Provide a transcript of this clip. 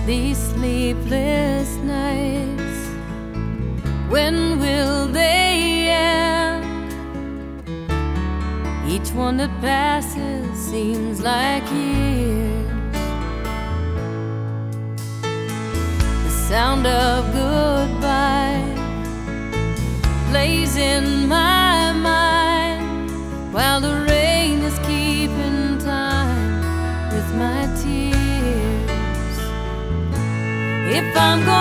these sleepless nights, when will they end? Each one that passes seems like years. The sound of goodbye plays in my mind, while the rain is keeping time with my tears. If I'm going